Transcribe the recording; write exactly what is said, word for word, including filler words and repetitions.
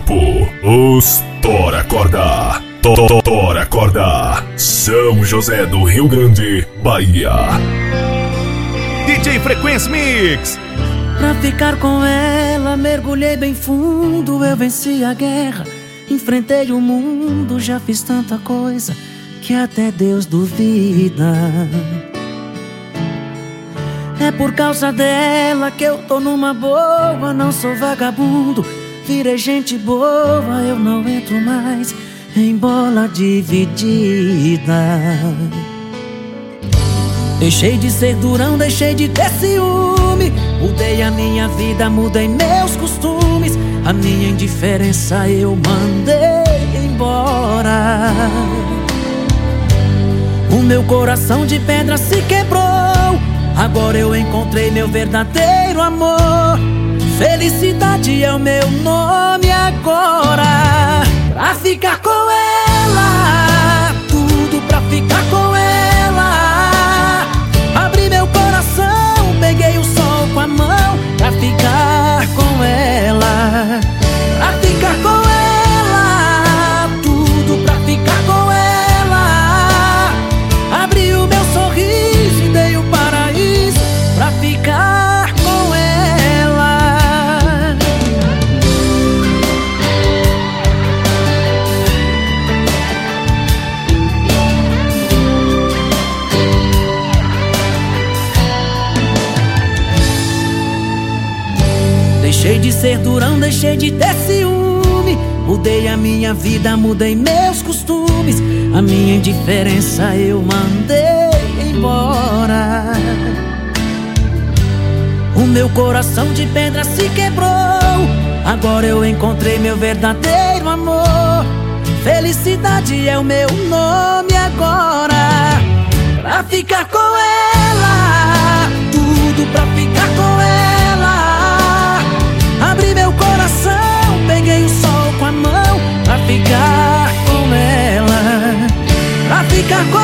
grupo Os Tora Corda. Tora Corda, São José do Rio Grande, Bahia. D J Frequência Mix. Pra ficar com ela, mergulhei bem fundo. Eu venci a guerra, enfrentei o mundo. Já fiz tanta coisa que até Deus duvida. É por causa dela que eu tô numa boa. Não sou vagabundo, virei gente boa. Eu não entro mais em bola dividida. Deixei de ser durão, deixei de ter ciúme. Mudei a minha vida, mudei meus costumes. A minha indiferença eu mandei embora. O meu coração de pedra se quebrou. Agora eu encontrei meu verdadeiro amor. Felicidade é o meu nome agora. Pra ficar com ela, tudo pra ficar com ela. Abri meu coração, peguei o sol com a mão. Pra ficar com ela, pra ficar com ela, tudo pra ficar com ela. Abri o meu sorriso e dei o paraíso pra ficar com ela. Deixei de ser durão, deixei de ter ciúme. Mudei a minha vida, mudei meus costumes. A minha indiferença eu mandei embora. O meu coração de pedra se quebrou. Agora eu encontrei meu verdadeiro amor. Felicidade é o meu nome agora. Pra ficar com ela, tudo pra ficar com ela. Abri meu coração, peguei o sol com a mão. Pra ficar com ela, pra ficar com